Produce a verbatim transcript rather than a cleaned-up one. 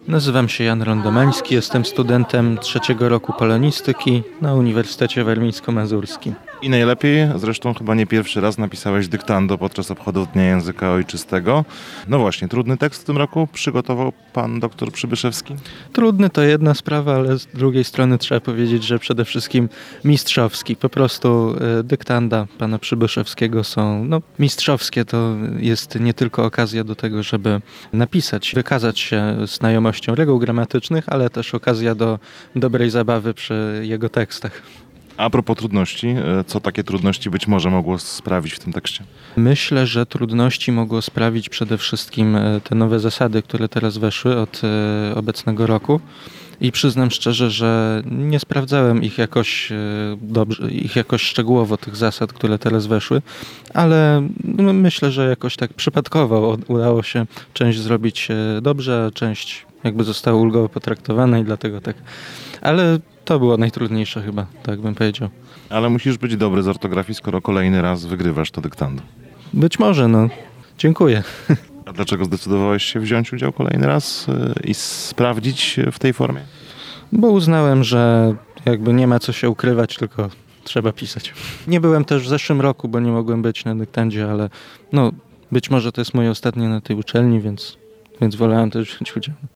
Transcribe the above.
Nazywam się Jan Rondomański, jestem studentem trzeciego roku polonistyki na Uniwersytecie Warmińsko-Mazurskim. I najlepiej, zresztą chyba nie pierwszy raz napisałeś dyktando podczas obchodów Dnia Języka Ojczystego. No właśnie, trudny tekst w tym roku przygotował pan doktor Przybyszewski? Trudny to jedna sprawa, ale z drugiej strony trzeba powiedzieć, że przede wszystkim mistrzowski. Po prostu e, dyktanda pana Przybyszewskiego są no, mistrzowskie. To jest nie tylko okazja do tego, żeby napisać, wykazać się znajomością reguł gramatycznych, ale też okazja do dobrej zabawy przy jego tekstach. A propos trudności, co takie trudności być może mogło sprawić w tym tekście? Myślę, że trudności mogło sprawić przede wszystkim te nowe zasady, które teraz weszły od obecnego roku. I przyznam szczerze, że nie sprawdzałem ich jakoś dobrze, ich jakoś szczegółowo, tych zasad, które teraz weszły, ale myślę, że jakoś tak przypadkowo udało się część zrobić dobrze, a część jakby została ulgowo potraktowana i dlatego tak. Ale to było najtrudniejsze chyba, tak bym powiedział. Ale musisz być dobry z ortografii, skoro kolejny raz wygrywasz to dyktando. Być może, no. Dziękuję. A dlaczego zdecydowałeś się wziąć udział kolejny raz i sprawdzić w tej formie? Bo uznałem, że jakby nie ma co się ukrywać, tylko trzeba pisać. Nie byłem też w zeszłym roku, bo nie mogłem być na dyktandzie, ale no być może to jest moje ostatnie na tej uczelni, więc, więc wolałem też wziąć udział.